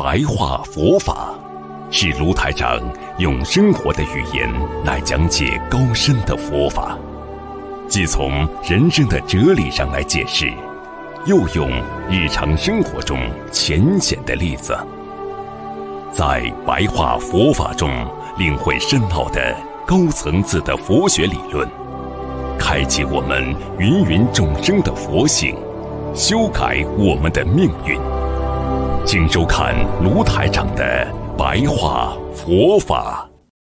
白话佛法，是卢台长用生活的语言来讲解高深的佛法，既从人生的哲理上来解释，又用日常生活中浅显的例子，在白话佛法中领会深奥的高层次的佛学理论，开启我们芸芸众生的佛性，修改我们的命运。请收看卢台长的白话佛法。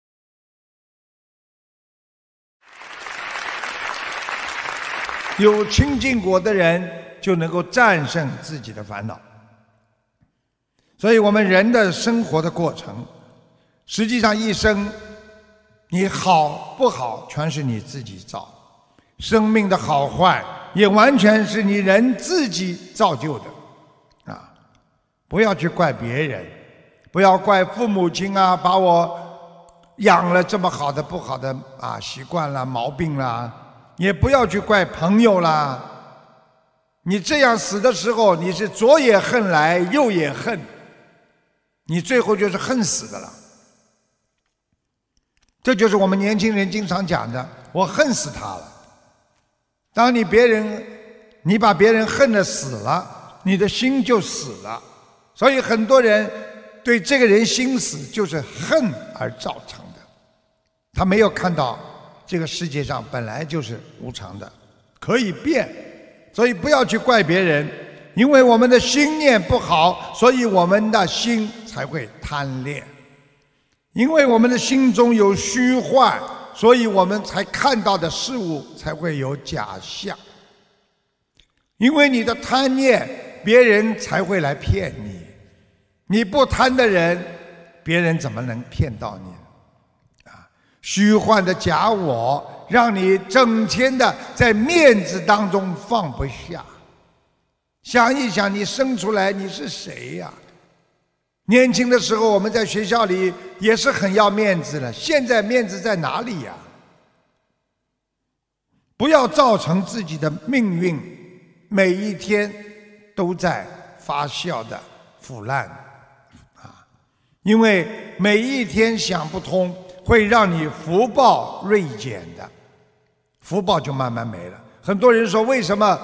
有清净果的人就能够战胜自己的烦恼。所以我们人的生活的过程，实际上一生你好不好全是你自己造，生命的好坏也完全是你人自己造就的啊！不要去怪别人，不要怪父母亲啊，把我养了这么好的不好的习惯啦、毛病啦，也不要去怪朋友啦。你这样死的时候，你是左也恨来，右也恨，你最后就是恨死的了。这就是我们年轻人经常讲的，我恨死他了。当你把别人恨得死了，你的心就死了。所以很多人对这个人心死，就是恨而造成的。他没有看到这个世界上本来就是无常的，可以变。所以不要去怪别人，因为我们的心念不好，所以我们的心才会贪恋。因为我们的心中有虚幻，所以我们才看到的事物才会有假象。因为你的贪念，别人才会来骗你。你不贪的人，别人怎么能骗到你？虚幻的假我，让你整天的在面子当中放不下。想一想，你生出来你是谁呀？年轻的时候我们在学校里也是很要面子的，现在面子在哪里呀？不要造成自己的命运每一天都在发酵的腐烂因为每一天想不通，会让你福报锐减的，福报就慢慢没了。很多人说，为什么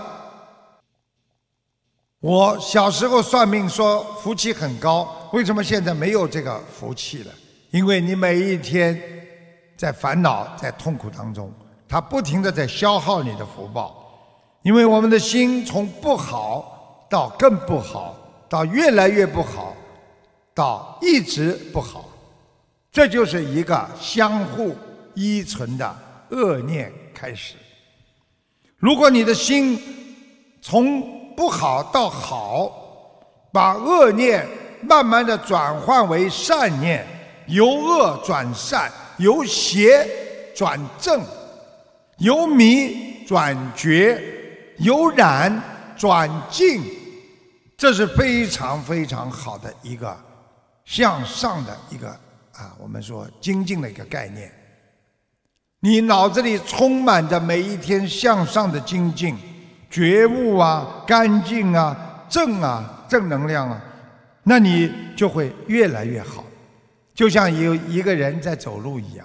我小时候算命说福气很高，为什么现在没有这个福气了？因为你每一天在烦恼在痛苦当中，它不停地在消耗你的福报。因为我们的心从不好到更不好，到越来越不好，到一直不好，这就是一个相互依存的恶念开始。如果你的心从不好到好，把恶念慢慢的转换为善念，由恶转善，由邪转正，由迷转觉，由染转净，这是非常非常好的一个向上的一个我们说精进的一个概念。你脑子里充满着每一天向上的精进、觉悟干净正能量那你就会越来越好。就像有一个人在走路一样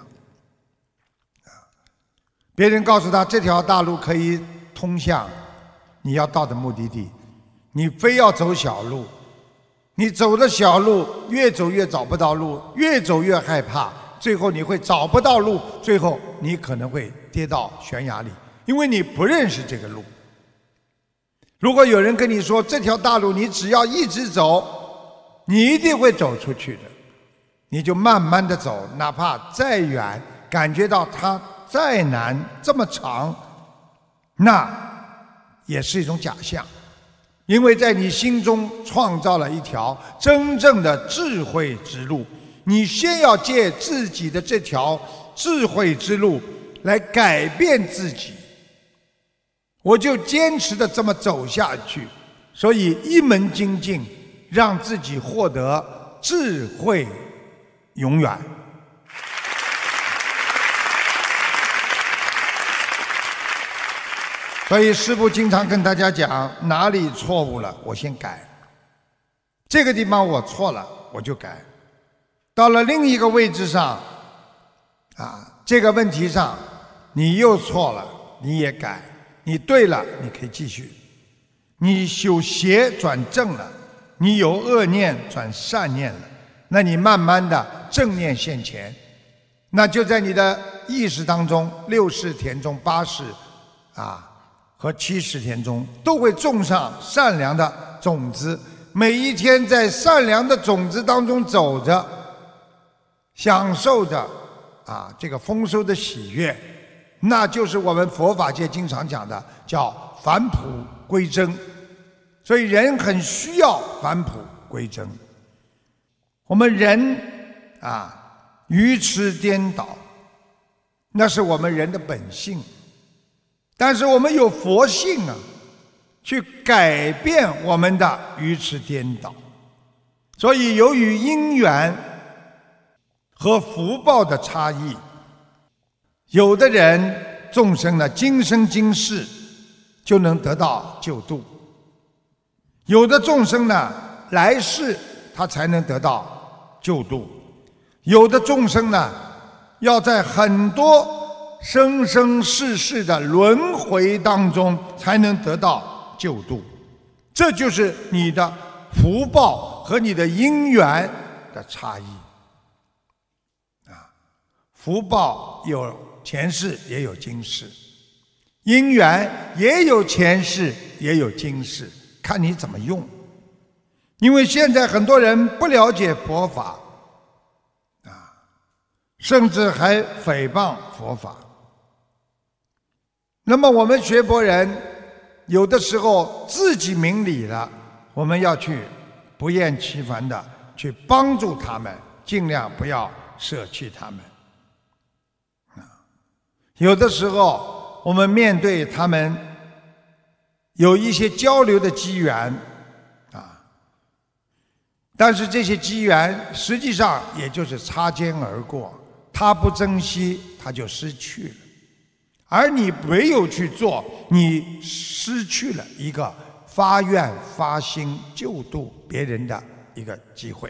别人告诉他这条大路可以通向你要到的目的地，你非要走小路，你走的小路越走越找不到路，越走越害怕，最后你会找不到路，最后你可能会跌到悬崖里，因为你不认识这个路。如果有人跟你说这条大路你只要一直走，你一定会走出去的，你就慢慢的走，哪怕再远，感觉到它再难，这么长，那也是一种假象。因为在你心中创造了一条真正的智慧之路，你先要借自己的这条智慧之路来改变自己。我就坚持的这么走下去，所以一门精进，让自己获得智慧永远。所以师父经常跟大家讲，哪里错误了我先改， 这个地方我错了，我就改。到了另一个位置上，这个问题上你又错了，你也改。你对了，你可以继续。你由邪转正了，你由恶念转善念了，那你慢慢的正念现前，那就在你的意识当中，6识田中8识和7识田中都会种上善良的种子。每一天在善良的种子当中走着，享受着这个丰收的喜悦，那就是我们佛法界经常讲的叫返璞归真。所以人很需要返璞归真。我们人愚痴颠倒，那是我们人的本性，但是我们有佛性去改变我们的愚痴颠倒。所以由于因缘和福报的差异，有的人众生呢今生今世就能得到救度，有的众生呢来世他才能得到救度，有的众生呢要在很多生生世世的轮回当中才能得到救度。这就是你的福报和你的因缘的差异。福报有前世也有今世，因缘也有前世也有今世，看你怎么用。因为现在很多人不了解佛法甚至还诽谤佛法。那么我们学佛人有的时候自己明理了，我们要去不厌其烦的去帮助他们，尽量不要舍弃他们。有的时候我们面对他们有一些交流的机缘但是这些机缘实际上也就是擦肩而过，他不珍惜他就失去了，而你没有去做，你失去了一个发愿发心救度别人的一个机会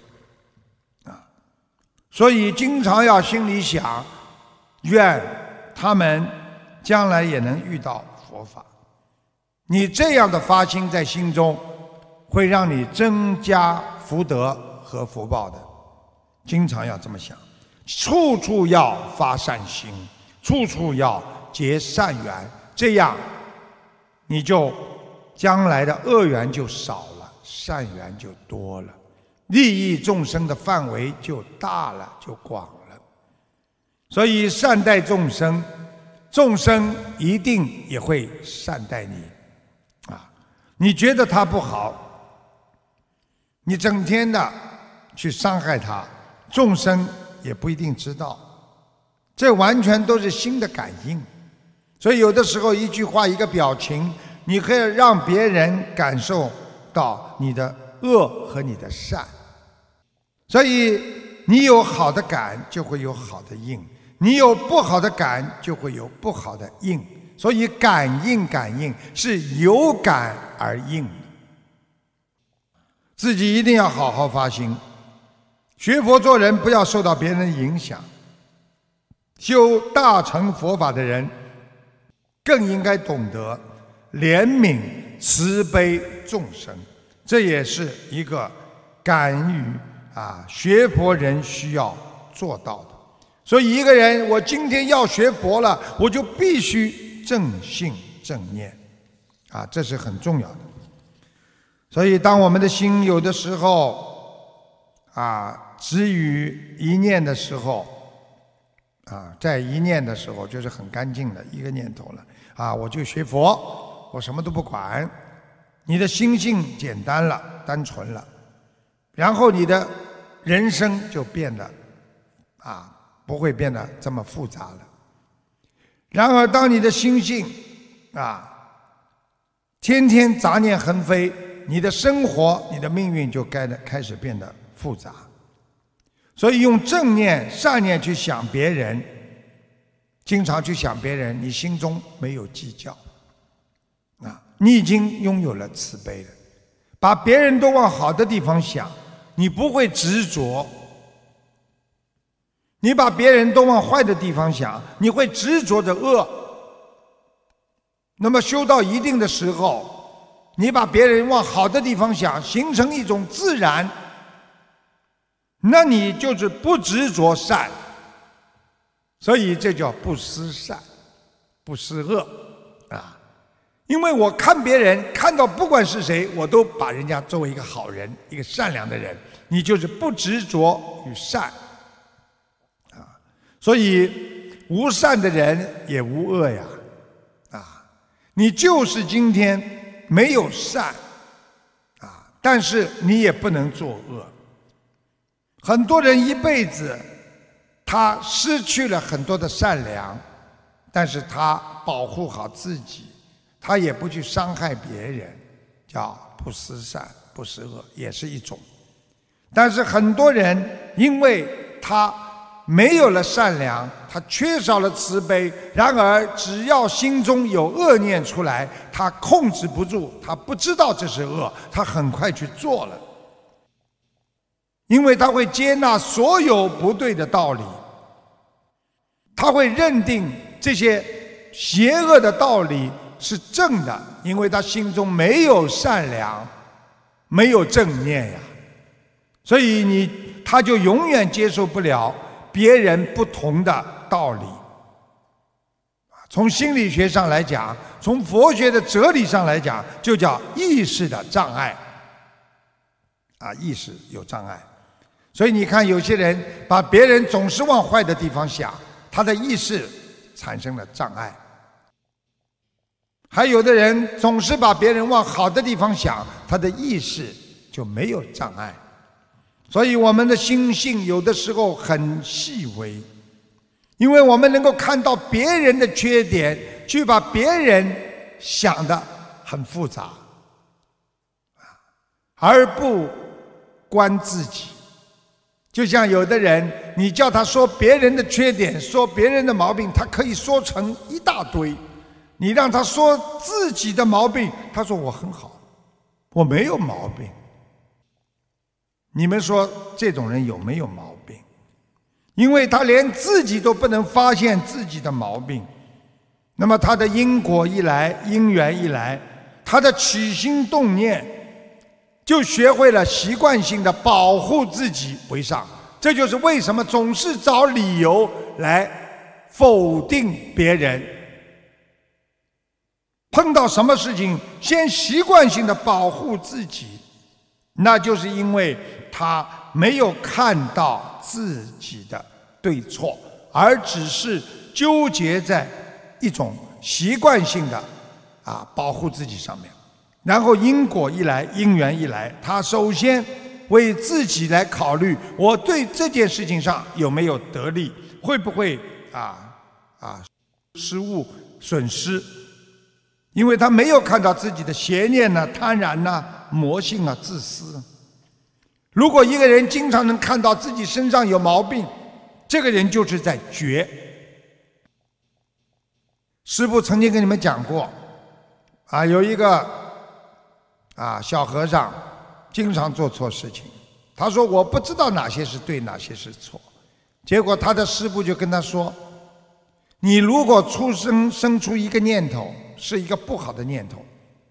所以经常要心里想，愿他们将来也能遇到佛法。你这样的发心在心中，会让你增加福德和福报的。经常要这么想，处处要发善心，处处要结善缘，这样你就将来的恶缘就少了，善缘就多了，利益众生的范围就大了，就广了。所以善待众生，众生一定也会善待你你觉得他不好，你整天的去伤害他，众生也不一定知道，这完全都是心的感应。所以有的时候一句话一个表情，你可以让别人感受到你的恶和你的善。所以你有好的感就会有好的应，你有不好的感就会有不好的应。所以感应是有感而应，自己一定要好好发心。学佛做人不要受到别人的影响，修大乘佛法的人更应该懂得怜悯慈悲众生，这也是一个敢于学佛人需要做到的。所以一个人我今天要学佛了，我就必须正信正念这是很重要的。所以当我们的心有的时候止于一念的时候在一念的时候就是很干净的一个念头了我就学佛，我什么都不管，你的心性简单了，单纯了，然后你的人生就变得不会变得这么复杂了。然而当你的心性天天杂念横飞，你的生活你的命运就开始变得复杂。所以用正念善念去想别人，经常去想别人，你心中没有计较你已经拥有了慈悲了。 把别人都往好的地方想，你不会执着；你把别人都往坏的地方想，你会执着着恶。那么修到一定的时候，你把别人往好的地方想，形成一种自然，那你就是不执着善。所以这叫不思善，不思恶啊！因为我看别人，看到不管是谁，我都把人家作为一个好人，一个善良的人，你就是不执着于善啊！所以无善的人也无恶呀啊！你就是今天没有善啊，但是你也不能作恶。很多人一辈子他失去了很多的善良，但是他保护好自己，他也不去伤害别人，叫不思善不思恶，也是一种。但是很多人因为他没有了善良，他缺少了慈悲，然而只要心中有恶念出来，他控制不住，他不知道这是恶，他很快去做了。因为他会接纳所有不对的道理，他会认定这些邪恶的道理是正的，因为他心中没有善良，没有正念呀，所以他就永远接受不了别人不同的道理。从心理学上来讲，从佛学的哲理上来讲，就叫意识的障碍啊，意识有障碍。所以你看，有些人把别人总是往坏的地方想，他的意识产生了障碍；还有的人总是把别人往好的地方想，他的意识就没有障碍。所以我们的心性有的时候很细微，因为我们能够看到别人的缺点，去把别人想得很复杂，而不观自己。就像有的人，你叫他说别人的缺点，说别人的毛病，他可以说成一大堆。你让他说自己的毛病，他说我很好，我没有毛病。你们说这种人有没有毛病？因为他连自己都不能发现自己的毛病，那么他的因果一来，因缘一来，他的起心动念就学会了习惯性的保护自己为上。这就是为什么总是找理由来否定别人，碰到什么事情先习惯性的保护自己，那就是因为他没有看到自己的对错，而只是纠结在一种习惯性的保护自己上面。然后因果一来，因缘一来，他首先为自己来考虑，我对这件事情上有没有得利，会不会失误损失。因为他没有看到自己的邪念呢、贪婪呢、魔性啊、自私。如果一个人经常能看到自己身上有毛病，这个人就是在觉。师父曾经跟你们讲过有一个小和尚经常做错事情，他说我不知道哪些是对，哪些是错。结果他的师父就跟他说，你如果生出一个念头是一个不好的念头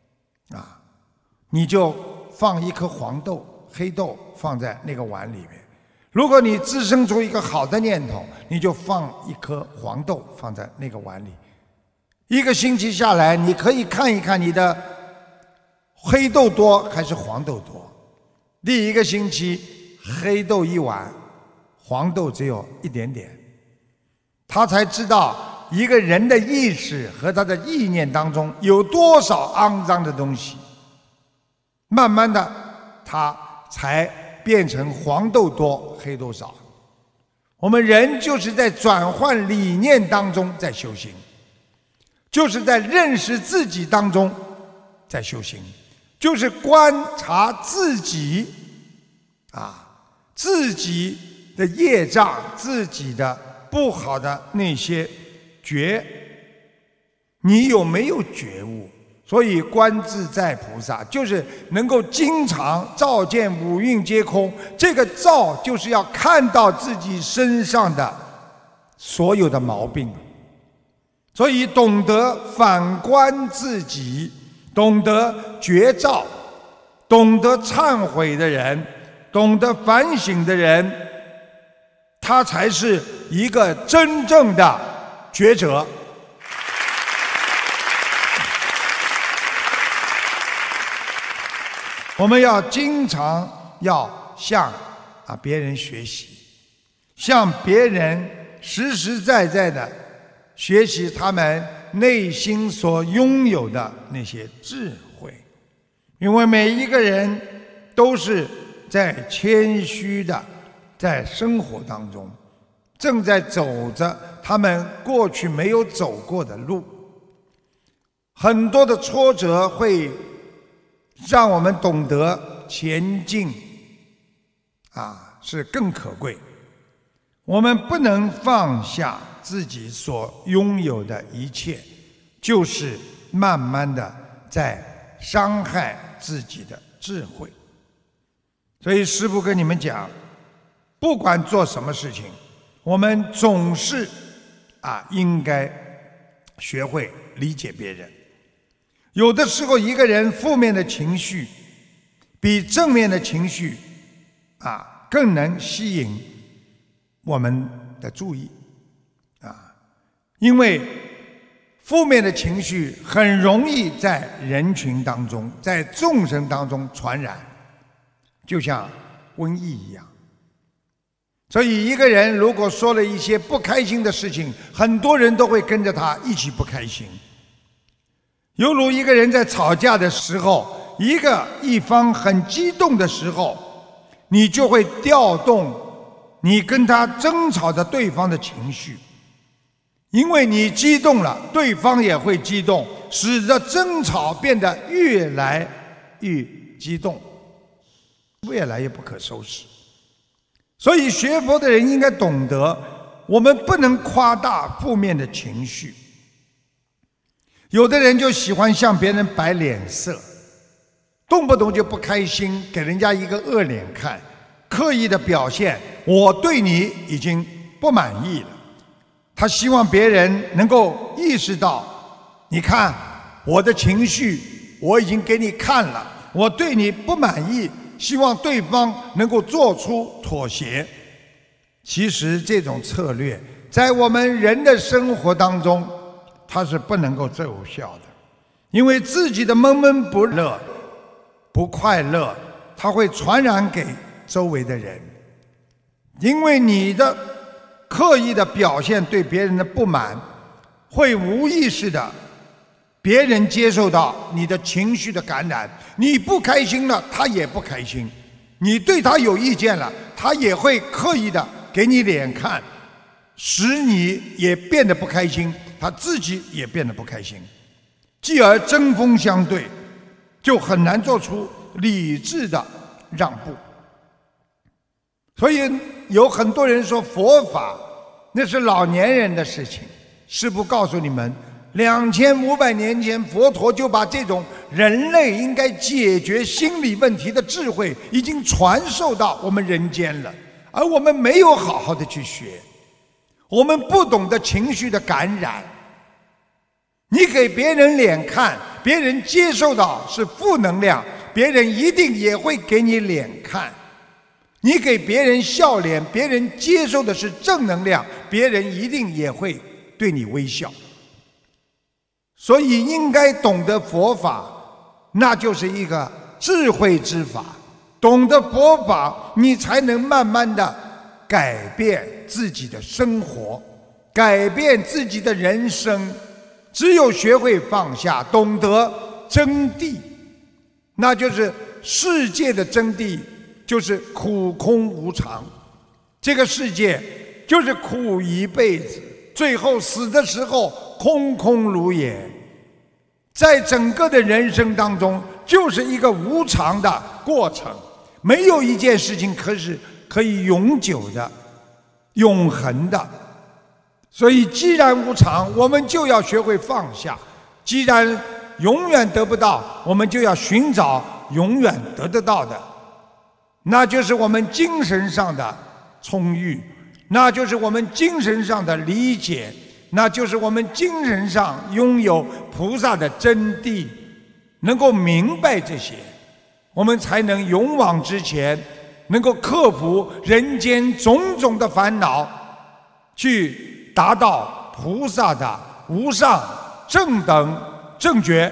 你就放一颗黄豆黑豆放在那个碗里面。如果你滋生出一个好的念头，你就放一颗黄豆放在那个碗里。一个星期下来，你可以看一看你的黑豆多还是黄豆多。第一个星期黑豆一碗，黄豆只有一点点。他才知道一个人的意识和他的意念当中有多少肮脏的东西。慢慢的他才变成黄豆多黑豆少。我们人就是在转换理念当中在修行，就是在认识自己当中在修行，就是观察自己自己的业障，自己的不好的那些觉，你有没有觉悟？ 所以观自在菩萨就是能够经常照见五蕴皆空，这个照就是要看到自己身上的所有的毛病。所以懂得反观自己，懂得觉照，懂得忏悔的人，懂得反省的人，他才是一个真正的觉者。我们要经常要向别人学习，向别人实实在在的学习他们内心所拥有的那些智慧。因为每一个人都是在谦虚的在生活当中正在走着他们过去没有走过的路，很多的挫折会让我们懂得前进是更可贵。我们不能放下自己所拥有的一切，就是慢慢的在伤害自己的智慧。所以师父跟你们讲，不管做什么事情，我们总是应该学会理解别人。有的时候一个人负面的情绪比正面的情绪更能吸引我们的注意因为负面的情绪很容易在人群当中在众生当中传染，就像瘟疫一样。所以一个人如果说了一些不开心的事情，很多人都会跟着他一起不开心。犹如一个人在吵架的时候，一方很激动的时候，你就会调动你跟他争吵的对方的情绪，因为你激动了，对方也会激动，使得争吵变得越来越激动，越来越不可收拾。所以学佛的人应该懂得，我们不能夸大负面的情绪。有的人就喜欢向别人摆脸色，动不动就不开心，给人家一个恶脸看，刻意的表现我对你已经不满意了。他希望别人能够意识到，你看我的情绪我已经给你看了，我对你不满意，希望对方能够做出妥协。其实这种策略在我们人的生活当中它是不能够奏效的，因为自己的闷闷不乐不快乐它会传染给周围的人。因为你的刻意的表现对别人的不满，会无意识的别人接受到你的情绪的感染，你不开心了他也不开心，你对他有意见了他也会刻意的给你脸看，使你也变得不开心，他自己也变得不开心，继而针锋相对，就很难做出理智的让步。所以有很多人说佛法那是老年人的事情，师父告诉你们，2500年前佛陀就把这种人类应该解决心理问题的智慧已经传授到我们人间了，而我们没有好好的去学，我们不懂得情绪的感染。你给别人脸看，别人接受到是负能量，别人一定也会给你脸看。你给别人笑脸，别人接受的是正能量，别人一定也会对你微笑。所以应该懂得佛法，那就是一个智慧之法。懂得佛法，你才能慢慢的改变自己的生活，改变自己的人生。只有学会放下，懂得真谛，那就是世界的真谛，就是苦空无常。这个世界就是苦一辈子，最后死的时候空空如也。在整个的人生当中，就是一个无常的过程，没有一件事情可以永久的、永恒的。所以既然无常，我们就要学会放下。既然永远得不到，我们就要寻找永远得得到的，那就是我们精神上的充裕，那就是我们精神上的理解，那就是我们精神上拥有菩萨的真谛，能够明白这些，我们才能勇往直前，能够克服人间种种的烦恼，去达到菩萨的无上正等正觉。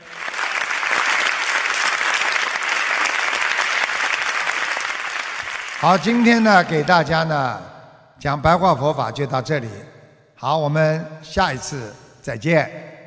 好，今天呢，给大家呢讲白话佛法就到这里。好，我们下一次再见。